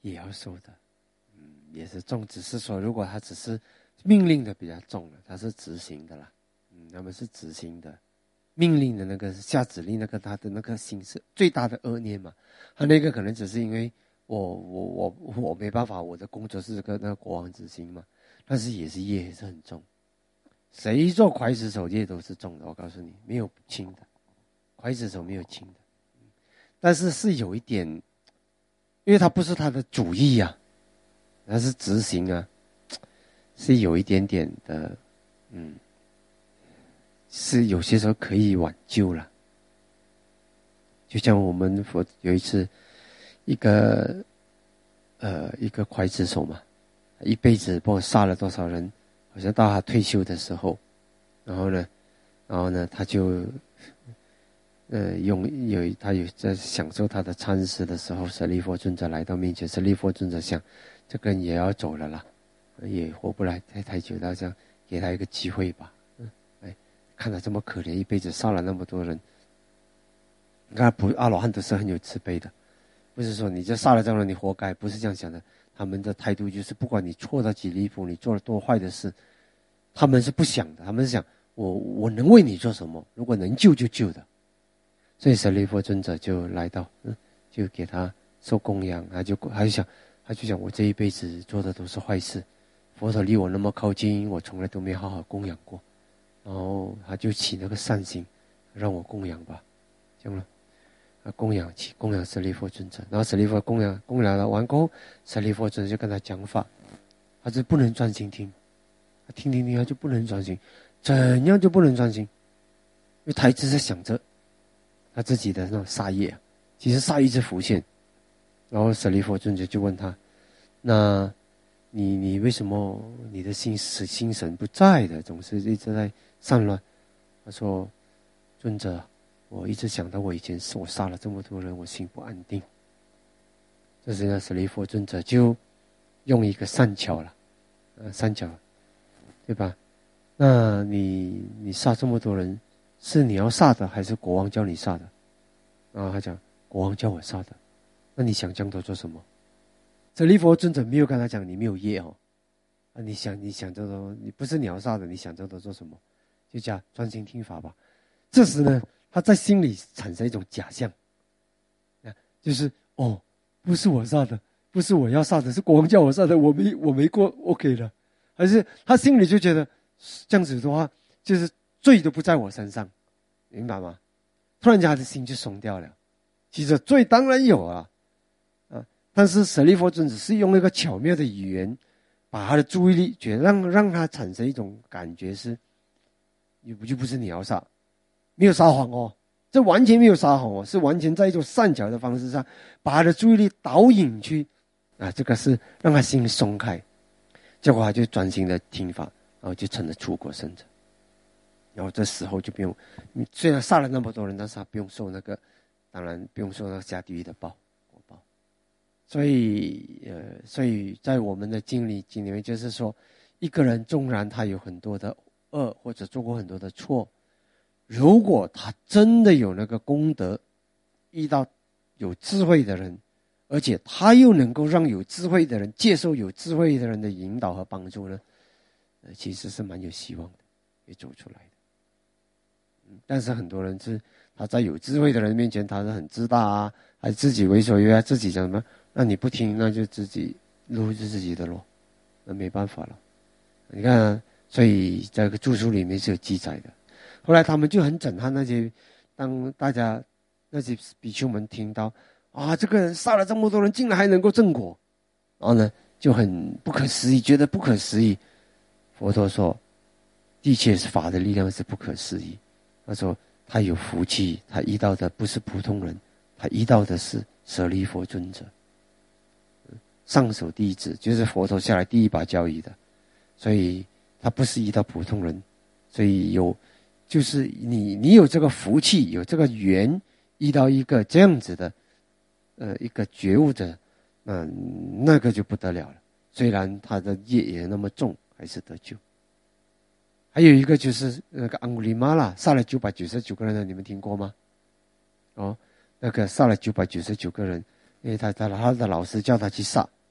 也要受的，也是重，只是说如果他只是命令的比较重了，他是执行的啦，他们是执行的，命令的那个下指令，那个他的那个心是最大的恶念嘛，他那个可能只是因为我没办法，我的工作是跟那个国王执行嘛，但是也是业也是很重，谁做刽子手业都是重的，我告诉你，没有轻的，刽子手没有轻的，但是是有一点，因为他不是他的主意啊，他是执行啊，是有一点点的，是有些时候可以挽救了。就像我们有一次，一个刽子手嘛，一辈子不知道杀了多少人，好像到他退休的时候，然后呢，他就他有在享受他的餐食的时候，舍利弗尊者来到面前，舍利弗尊者想，这个人也要走了啦，也活不来太久，他想给他一个机会吧，看他这么可怜，一辈子杀了那么多人，你看阿罗汉都是很有慈悲的，不是说你这杀了这样人你活该，不是这样想的，他们的态度就是不管你错到几离谱，你做了多坏的事，他们是不想的，他们是想我能为你做什么，如果能救就救的。所以舍利弗尊者就来到，就给他受供养，他就想我这一辈子做的都是坏事，佛陀离我那么靠近，我从来都没好好供养过，然后他就起那个善心，让我供养吧，这样了，供养舍利弗尊者，然后舍利弗供养了完过后，舍利弗尊者就跟他讲法，他就不能专心听，他听他就不能专心，怎样就不能专心，因为他一直在想着他自己的那种杀业，其实杀意一直浮现，然后舍利弗尊者就问他，那你为什么你的心神不在的，总是一直在散乱？他说，尊者，我一直想到我以前我杀了这么多人，我心不安定。这时呢，舍利弗尊者就用一个善巧了，善巧，对吧？那你杀这么多人，是你要杀的，还是国王叫你杀的？然后他讲，国王叫我杀的。那你想这样多做什么？舍利弗尊者没有跟他讲你没有业哦，你想这多，你不是你要杀的，你想这多做什么？就讲专心听法吧。这时呢，他在心里产生一种假象，就是不是我杀的，不是我要杀的，是国王叫我杀的，我没过 OK 的，还是他心里就觉得这样子的话，就是罪都不在我身上，明白吗？突然间他的心就松掉了。其实罪当然有啊，但是舍利弗尊者是用一个巧妙的语言，把他的注意力让他产生一种感觉是，就不是你要杀，没有撒谎哦，这完全没有撒谎哦，是完全在一种善巧的方式上，把他的注意力导引去，这个是让他心松开，结果他就专心的听法，然后就成了出国圣者。然后这时候就不用，虽然杀了那么多人，但是他不用受那个，当然不用受那个下地狱的果报。所以在我们的经里面，就是说，一个人纵然他有很多的恶，或者做过很多的错，如果他真的有那个功德，遇到有智慧的人，而且他又能够让有智慧的人接受有智慧的人的引导和帮助呢，其实是蛮有希望的，可以走出来的。但是很多人是他在有智慧的人面前，他是很自大啊，还自己为所欲为，自己讲什么，那你不听，那就自己路是自己的路，那没办法了。你看，所以这个著书里面是有记载的。后来他们就很震撼，当大家那些比丘们听到这个人杀了这么多人，竟然还能够正果，然后呢就很不可思议，觉得不可思议。佛陀说，的确是法的力量是不可思议。他说他有福气，他遇到的不是普通人，他遇到的是舍利弗尊者，上首弟子，就是佛陀下来第一把交椅的，所以他不是遇到普通人，所以就是你有这个福气，有这个缘，遇到一个这样子的一个觉悟者，那个就不得了了。虽然他的业也那么重，还是得救。还有一个就是那个安古利玛拉杀了999个人的，你们听过吗？那个杀了999个人，因为他的老师叫他去杀，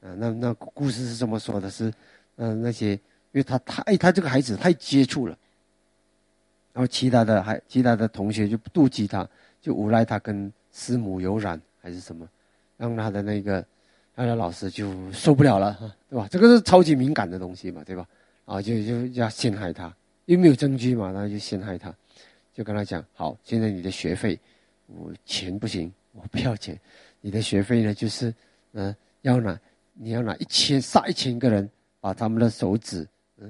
那故事是这么说的是，那些因为他这个孩子太接触了，然后其他的同学就妒忌他，就诬赖他跟师母有染还是什么，让他的老师就受不了了，对吧？这个是超级敏感的东西嘛，对吧？就要陷害他，因为没有证据嘛，那就陷害他，就跟他讲，好，现在你的学费，我钱不行，我不要钱，你的学费呢就是，你要杀1000个人，把他们的手指，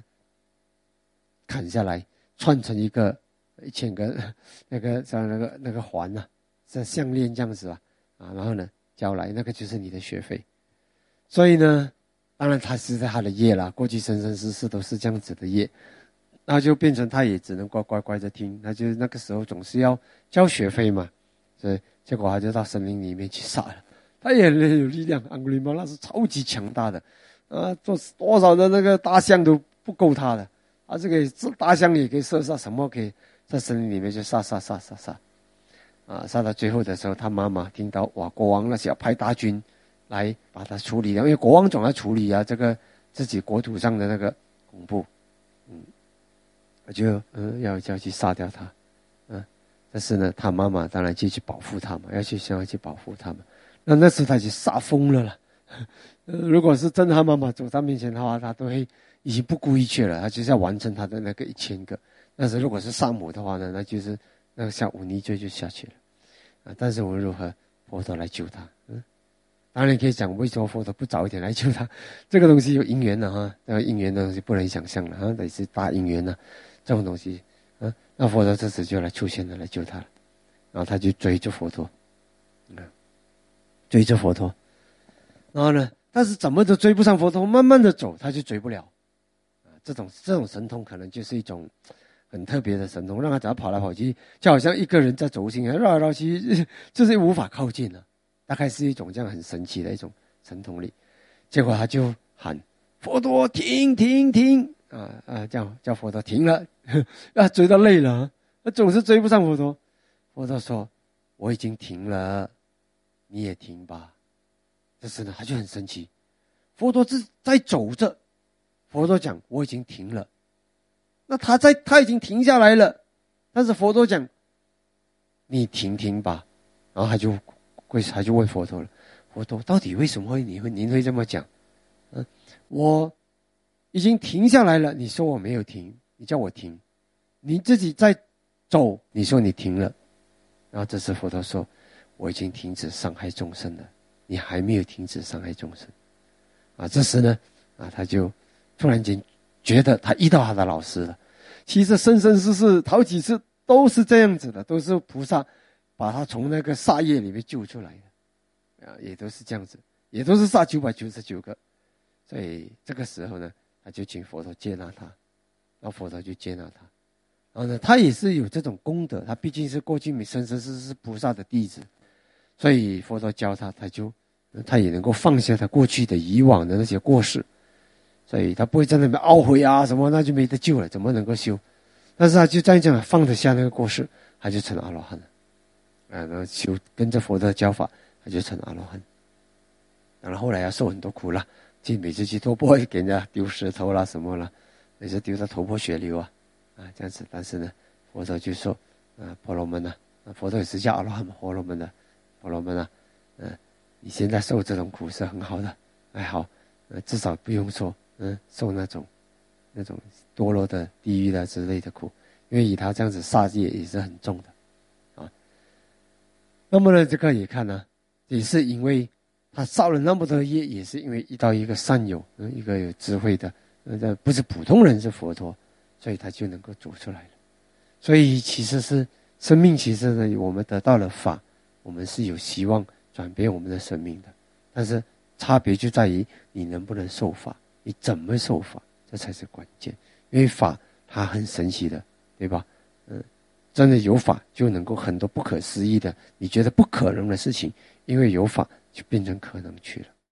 砍下来，串成一个1000个像那个环啊，像项链这样子然后呢交来，那个就是你的学费。所以呢，当然他是在他的业啦，过去生生世世都是这样子的业，那就变成他也只能乖的听，他就那个时候总是要交学费嘛，所以结果他就到森林里面去杀了。他也很有力量，安古利猫那是超级强大的，做多少的那个大象都不够他的，这个大象也可以射杀，什么可以在森林里面就杀，杀到最后的时候，他妈妈听到国王那些要派大军来把他处理掉，因为国王总要处理这个自己国土上的那个恐怖，就要去杀掉他，但是呢，他妈妈当然就去保护他嘛，想要去保护他们。那时候他就杀疯了啦。如果是真的他妈妈走到面前的话，他都会已经不顾一切了，他就是要完成他的那个1000个。但是如果是杀母的话呢，那就是那个像忤逆罪就下去了。但是我们如何佛陀来救他？当然可以讲为什么佛陀不早一点来救他？这个东西有因缘的那个因缘的东西不能想象的得是大因缘这种东西那佛陀这时就来出现了，来救他了。然后他就追着佛陀，然后呢，但是怎么都追不上佛陀，慢慢的走，他就追不了。这种神通可能就是一种很特别的神通，让他只要跑来跑去，就好像一个人在轴心绕来绕去，就是无法靠近了。大概是一种这样很神奇的一种神通力。结果他就喊佛陀停，叫佛陀停了，追到累了，总是追不上佛陀。佛陀说：“我已经停了，你也停吧。”这时呢，他就很生气。佛陀在走着，佛陀讲：“我已经停了。”那他已经停下来了，但是佛陀讲：“你停吧。”然后他就问佛陀了：“佛陀，到底为什么您会这么讲？我已经停下来了，你说我没有停，你叫我停，你自己在走，你说你停了。”然后这时佛陀说：“我已经停止伤害众生了，你还没有停止伤害众生。”这时呢，他就突然間觉得他遇到他的老师了。其实生生世世好几次都是这样子的，都是菩萨把他从那个杀业里面救出来的，也都是这样子，也都是杀999个。所以这个时候呢，他就请佛陀接纳他，然后佛陀就接纳他。然后呢，他也是有这种功德，他毕竟是过去生生世世是菩萨的弟子，所以佛陀教他，他也能够放下他过去的以往的那些过失，所以他不会在那边懊悔什么，那就没得救了，怎么能够修？但是他就这样放得下那个过失，他就成阿罗汉了。然后跟着佛陀的教法，他就成阿罗汉。然后后来要受很多苦了，每次去托钵给人家丢石头啦什么啦，也是丢到头破血流这样子。但是呢，佛陀就说婆罗门佛陀也是叫阿罗汉婆罗门的，婆罗门你现在受这种苦是很好的，好，至少不用说受那种堕落的地狱的之类的苦，因为以他这样子杀业也是很重的那么呢，这个也看也是因为他造了那么多业，也是因为遇到一个善友，一个有智慧的，不是普通人，是佛陀，所以他就能够走出来了。所以其实是生命，其实呢，我们得到了法，我们是有希望转变我们的生命的，但是差别就在于你能不能受法，你怎么受法，这才是关键。因为法它很神奇的，对吧？真的有法就能够很多不可思议的，你觉得不可能的事情，因为有法就变成可能去了。